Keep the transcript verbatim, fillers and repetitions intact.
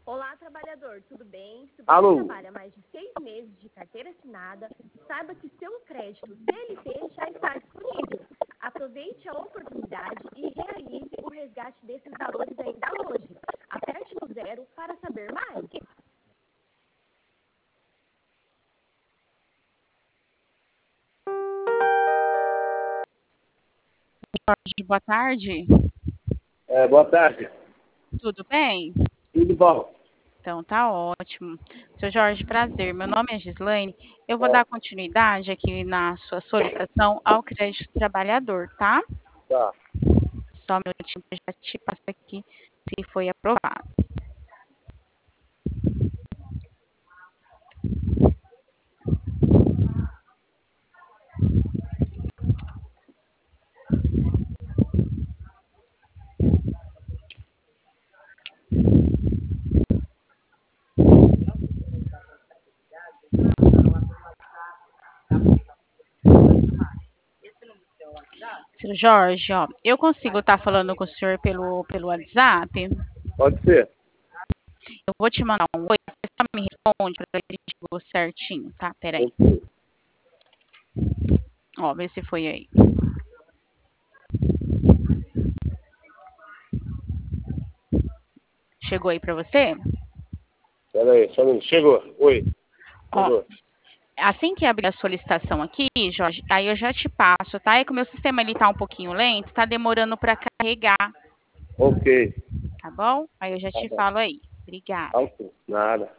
Olá, trabalhador, tudo bem? Se você Alô? trabalha mais de seis meses de carteira assinada, saiba que seu crédito C L T já está disponível. Aproveite a oportunidade e realize o resgate desses valores ainda hoje. Aperte no zero para saber mais. Jorge, boa tarde. É, boa tarde. Tudo bem? Tudo bom? Então tá ótimo. Seu Jorge, prazer. Meu nome é Gislaine. Eu vou É. dar continuidade aqui na sua solicitação ao crédito trabalhador, tá? Tá. Só um minutinho que eu já te passo aqui se foi aprovado. Seu Jorge, ó, eu consigo estar falando com o senhor pelo, pelo WhatsApp? Pode ser. Eu vou te mandar um oi, você só me responde para ver se chegou certinho, tá? Peraí. Ok. Ó, vê se foi aí. Chegou aí para você? Pera aí, só um minuto. Chegou. Oi. Ó, Chegou. assim que abrir a solicitação aqui, Jorge, aí eu já te passo, tá? É que o meu sistema ele tá um pouquinho lento, tá demorando para carregar, Ok. tá bom? Aí eu já Tá te bom. falo aí. Obrigada. Tá ok. Nada.